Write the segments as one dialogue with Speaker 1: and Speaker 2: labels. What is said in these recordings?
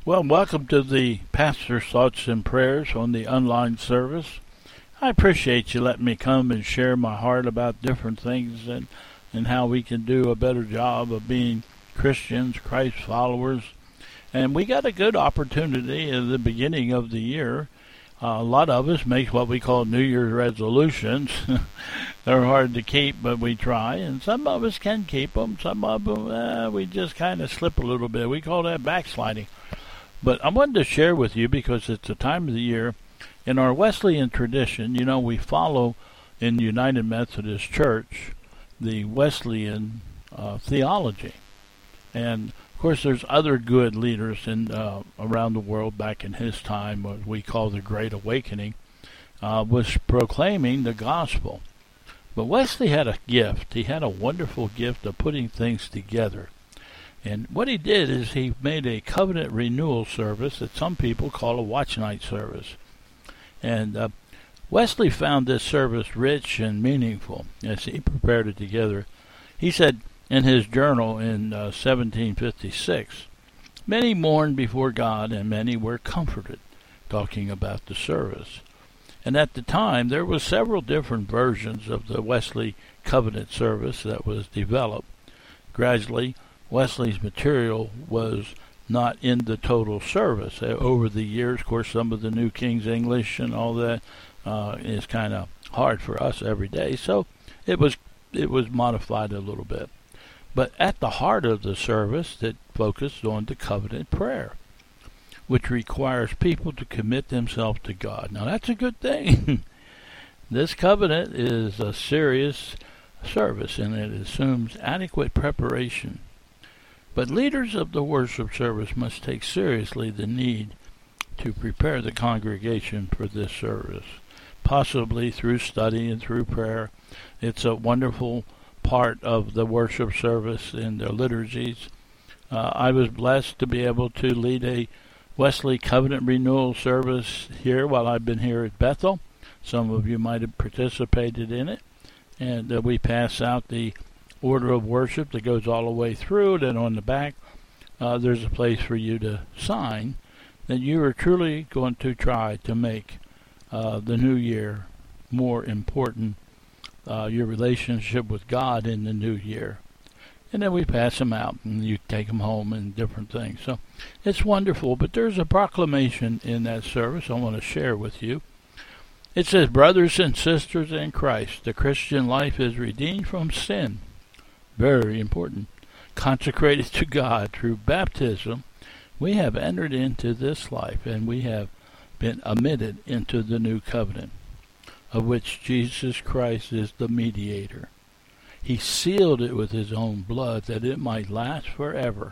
Speaker 1: Well, welcome to the Pastor's Thoughts and Prayers on the online service. I appreciate you letting me come and share my heart about different things and how we can do a better job of being Christians, Christ followers. And we got a good opportunity at the beginning of the year. A lot of us make what we call New Year's resolutions. They're hard to keep, but we try. And some of us can keep them. Some of them, we just kind of slip a little bit. We call that backsliding. But I wanted to share with you because it's the time of the year. In our Wesleyan tradition, we follow in United Methodist Church the Wesleyan theology. And, of course, there's other good leaders around the world back in his time, what we call the Great Awakening, was proclaiming the gospel. But Wesley had a gift. He had a wonderful gift of putting things together. And what he did is he made a covenant renewal service that some people call a watch night service. And Wesley found this service rich and meaningful as he prepared it together. He said in his journal in 1756, "Many mourned before God and many were comforted," talking about the service. And at the time, there were several different versions of the Wesley covenant service that was developed. Gradually, Wesley's material was not in the total service. Over the years, of course, some of the New King's English and all that is kind of hard for us every day, so it was modified a little bit. But at the heart of the service, it focused on the covenant prayer, which requires people to commit themselves to God. Now, that's a good thing. This covenant is a serious service, and it assumes adequate preparation. But leaders of the worship service must take seriously the need to prepare the congregation for this service, possibly through study and through prayer. It's a wonderful part of the worship service in the liturgies. I was blessed to be able to lead a Wesley Covenant Renewal service here while I've been here at Bethel. Some of you might have participated in it. And we pass out the order of worship that goes all the way through. Then on the back, there's a place for you to sign that you are truly going to try to make the new year more important, your relationship with God in the new year. And then we pass them out, and you take them home and different things. So it's wonderful, but there's a proclamation in that service I want to share with you. It says, "Brothers and sisters in Christ, the Christian life is redeemed from sin." Very important. Consecrated to God through baptism, we have entered into this life, and we have been admitted into the new covenant, of which Jesus Christ is the mediator. He sealed it with his own blood that it might last forever.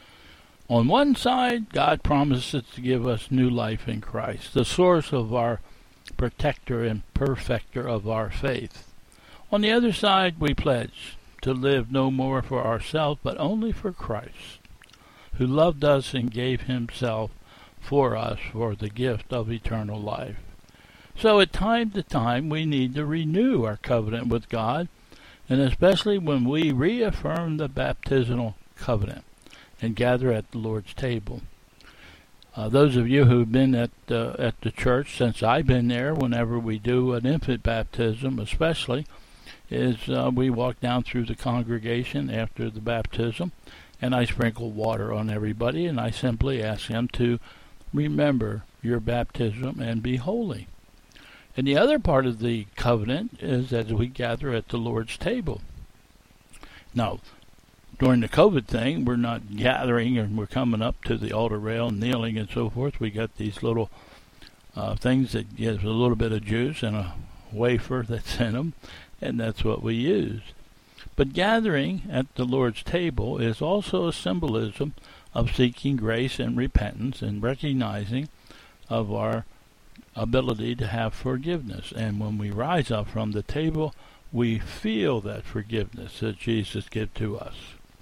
Speaker 1: On one side, God promises to give us new life in Christ, the source of our protector and perfecter of our faith. On the other side, we pledge to live no more for ourselves, but only for Christ, who loved us and gave himself for us for the gift of eternal life. So at time to time, we need to renew our covenant with God, and especially when we reaffirm the baptismal covenant and gather at the Lord's table. Those of you who've been at the church since I've been there, whenever we do an infant baptism especially, is we walk down through the congregation after the baptism, and I sprinkle water on everybody, and I simply ask them to remember your baptism and be holy. And the other part of the covenant is as we gather at the Lord's table. Now, during the COVID thing, we're not gathering and we're coming up to the altar rail and kneeling and so forth. We got these little things that gives a little bit of juice and a wafer that's in them, and that's what we use. But gathering at the Lord's table is also a symbolism of seeking grace and repentance and recognizing of our ability to have forgiveness. And when we rise up from the table, we feel that forgiveness that Jesus gives to us.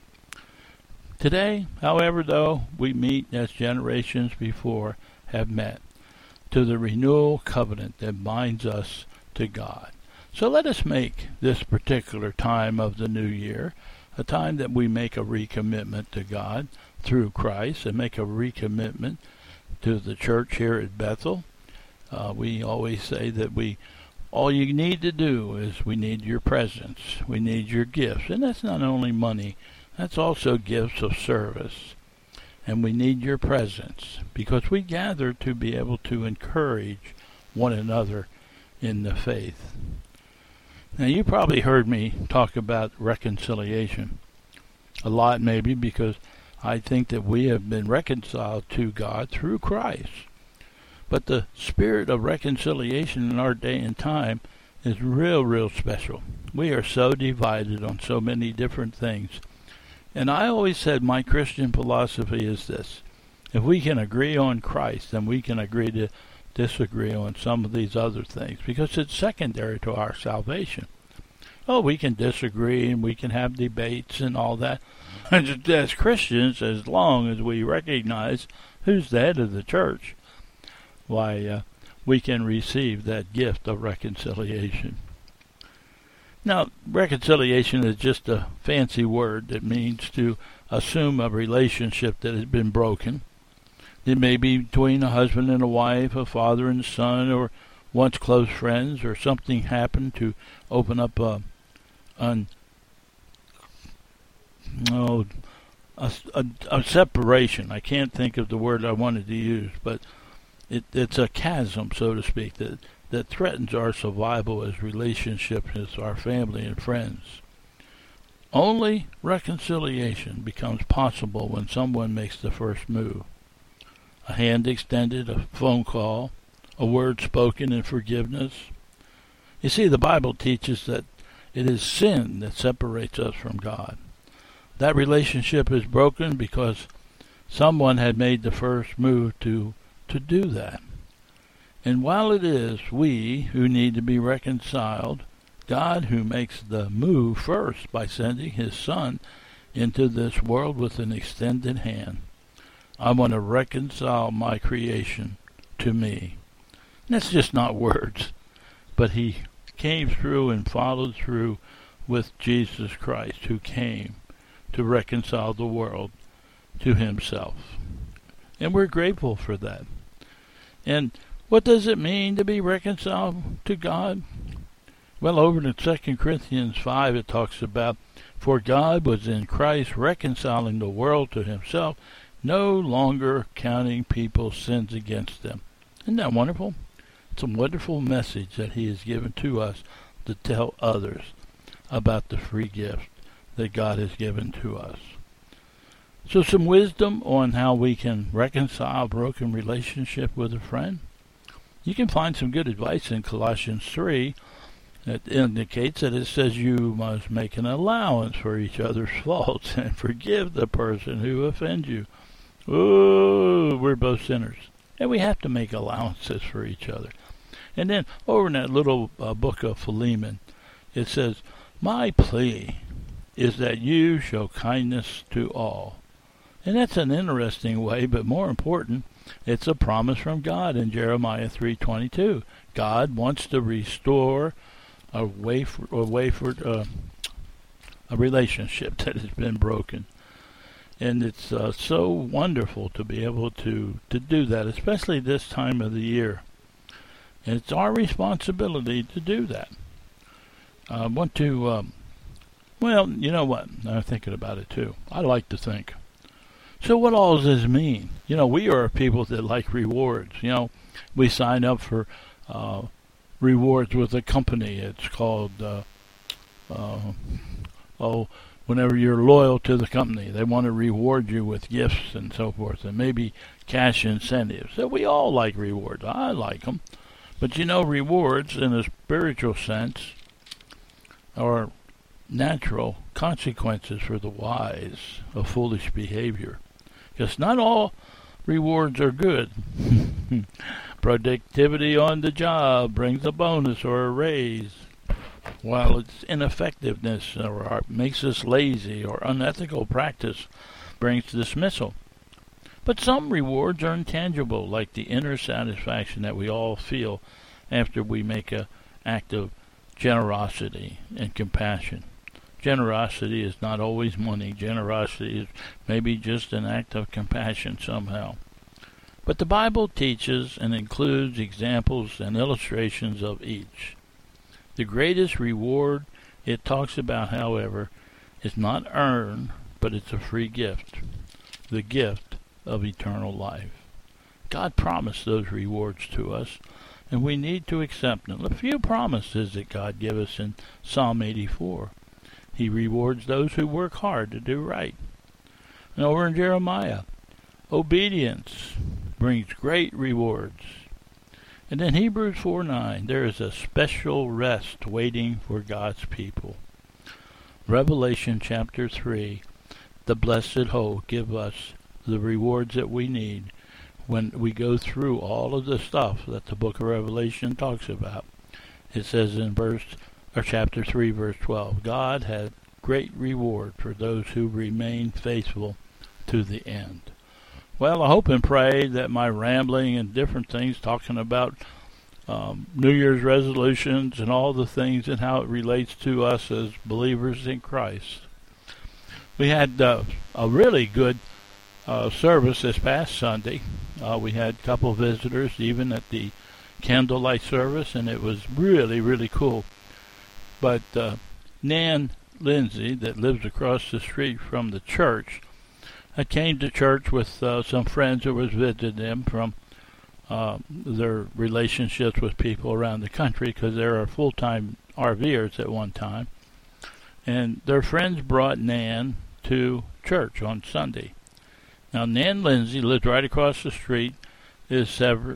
Speaker 1: Today, however, though, we meet as generations before have met to the renewal covenant that binds us to God. So let us make this particular time of the new year a time that we make a recommitment to God through Christ and make a recommitment to the church here at Bethel. We always say that all you need to do is we need your presence. We need your gifts. And that's not only money, that's also gifts of service. And we need your presence because we gather to be able to encourage one another in the faith. Now, you probably heard me talk about reconciliation a lot, maybe because I think that we have been reconciled to God through Christ. But the spirit of reconciliation in our day and time is real special. We are so divided on so many different things. And I always said my Christian philosophy is this. If we can agree on Christ, then we can agree to disagree on some of these other things because it's secondary to our salvation. Oh, we can disagree and we can have debates and all that. As Christians, as long as we recognize who's the head of the church, we can receive that gift of reconciliation. Now, reconciliation is just a fancy word that means to assume a relationship that has been broken. It may be between a husband and a wife, a father and son, or once close friends, or something happened to open up a separation. I can't think of the word I wanted to use, but it's a chasm, so to speak, that threatens our survival as relationships, as our family and friends. Only reconciliation becomes possible when someone makes the first move. A hand extended, a phone call, a word spoken in forgiveness. You see, the Bible teaches that it is sin that separates us from God. That relationship is broken because someone had made the first move to do that. And while it is we who need to be reconciled, God who makes the move first by sending his Son into this world with an extended hand. I want to reconcile my creation to me. And that's just not words, but he came through and followed through with Jesus Christ, who came to reconcile the world to himself. And we're grateful for that. And what does it mean to be reconciled to God? Well, over in 2 Corinthians 5, it talks about, for God was in Christ reconciling the world to himself, no longer counting people's sins against them. Isn't that wonderful? It's a wonderful message that he has given to us to tell others about the free gift that God has given to us. So some wisdom on how we can reconcile a broken relationship with a friend. You can find some good advice in Colossians 3 that indicates that it says you must make an allowance for each other's faults and forgive the person who offends you. Oh, we're both sinners. And we have to make allowances for each other. And then over in that little book of Philemon, it says, my plea is that you show kindness to all. And that's an interesting way, but more important, it's a promise from God in Jeremiah 3:22. God wants to restore a relationship that has been broken. And it's so wonderful to be able to do that, especially this time of the year. And it's our responsibility to do that. I want to, well, you know what? I'm thinking about it too. I like to think. So what all does this mean? You know, we are people that like rewards. You know, we sign up for rewards with a company. It's called, whenever you're loyal to the company, they want to reward you with gifts and so forth, and maybe cash incentives. So we all like rewards. I like them. But you know, rewards in a spiritual sense are natural consequences for the wise of foolish behavior. Because not all rewards are good. Productivity on the job brings a bonus or a raise, while its ineffectiveness or makes us lazy or unethical practice brings dismissal. But some rewards are intangible, like the inner satisfaction that we all feel after we make an act of generosity and compassion. Generosity is not always money. Generosity is maybe just an act of compassion somehow. But the Bible teaches and includes examples and illustrations of each. The greatest reward it talks about, however, is not earned, but it's a free gift. The gift of eternal life. God promised those rewards to us, and we need to accept them. A few promises that God gives us in Psalm 84. He rewards those who work hard to do right. And over in Jeremiah, obedience brings great rewards. And in Hebrews 4:9, there is a special rest waiting for God's people. Revelation chapter 3, the blessed hope, give us the rewards that we need when we go through all of the stuff that the book of Revelation talks about. It says in chapter 3, verse 12, God had great reward for those who remain faithful to the end. Well, I hope and pray that my rambling and different things, talking about New Year's resolutions and all the things and how it relates to us as believers in Christ. We had a really good service this past Sunday. We had a couple of visitors even at the candlelight service, and it was really, really cool. But Nan Lindsay, that lives across the street from the church, I came to church with some friends who was visiting them from their relationships with people around the country, because they are full-time RVers at one time. And their friends brought Nan to church on Sunday. Now, Nan Lindsay lives right across the street, is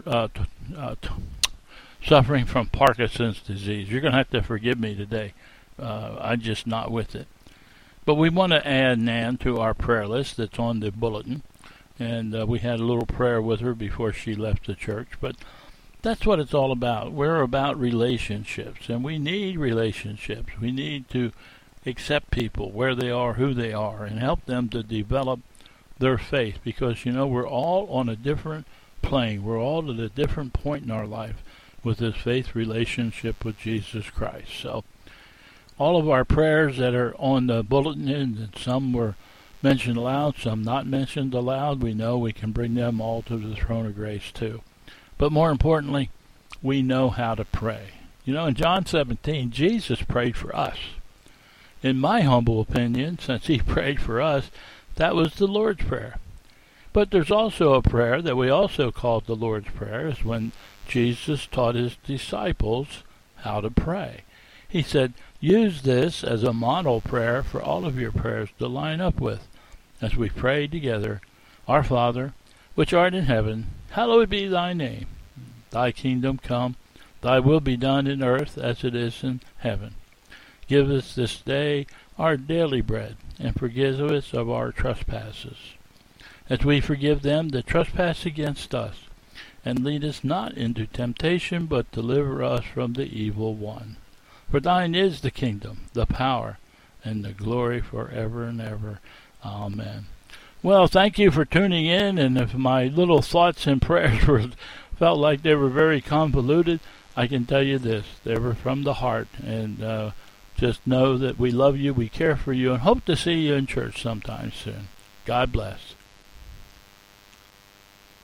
Speaker 1: suffering from Parkinson's disease. You're going to have to forgive me today. I'm just not with it. But we want to add Nan to our prayer list that's on the bulletin. And we had a little prayer with her before she left the church. But that's what it's all about. We're about relationships, and we need relationships. We need to accept people where they are, who they are, and help them to develop their faith. Because, we're all on a different plane. We're all at a different point in our life with this faith relationship with Jesus Christ. So all of our prayers that are on the bulletin, and some were mentioned aloud, some not mentioned aloud, we know we can bring them all to the throne of grace too. But more importantly, we know how to pray. In John 17, Jesus prayed for us. In my humble opinion, since he prayed for us, that was the Lord's Prayer. But there's also a prayer that we also call the Lord's Prayer, is when Jesus taught his disciples how to pray. He said, use this as a model prayer for all of your prayers to line up with. As we pray together, Our Father, which art in heaven, hallowed be thy name. Thy kingdom come, thy will be done in earth as it is in heaven. Give us this day our daily bread, and forgive us of our trespasses, as we forgive them that trespass against us. And lead us not into temptation, but deliver us from the evil one. For thine is the kingdom, the power, and the glory forever and ever. Amen. Well, thank you for tuning in, and if my little thoughts and prayers felt like they were very convoluted, I can tell you this, they were from the heart, and just know that we love you, we care for you, and hope to see you in church sometime soon. God bless.